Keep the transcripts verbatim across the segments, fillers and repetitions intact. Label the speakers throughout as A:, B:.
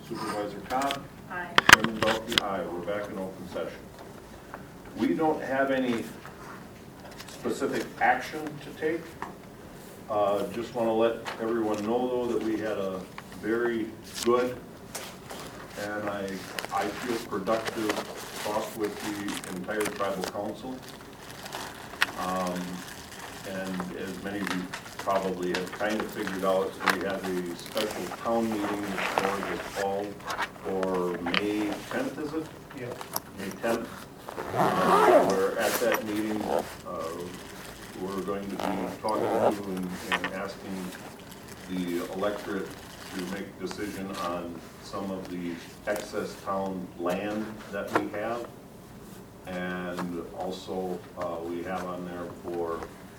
A: Supervisor Cobb.
B: Aye.
A: Chairman Belsky, aye. We're back in open session. We don't have any specific action to take. Uh, Just want to let everyone know, though, that we had a very good and I, I feel productive talk with the entire tribal council. Um, and as many of you probably have kind of figured out, we had a special town meeting for the fall for May tenth, is it?
C: Yeah.
A: May tenth. Uh, Where at that meeting, uh, we're going to be talking to and, and asking the electorate to make a decision on some of the excess town land that we have. And also, uh, we have on there for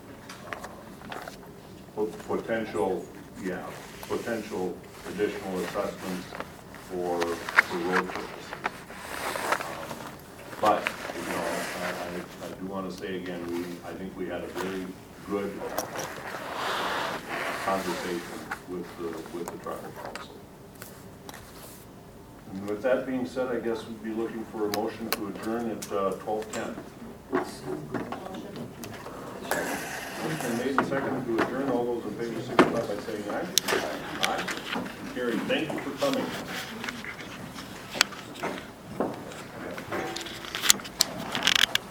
A: uh, potential, yeah, potential additional assessments for, for road trips. Um, But, you know, I, I, I do want to say again, we, I think we had a very good conversation with the, with the tribal council. And with that being said, I guess we'd be looking for a motion to adjourn at twelve ten. Motion made and seconded to adjourn. All those in favor signify by saying aye. Aye. Carried. Thank you for coming.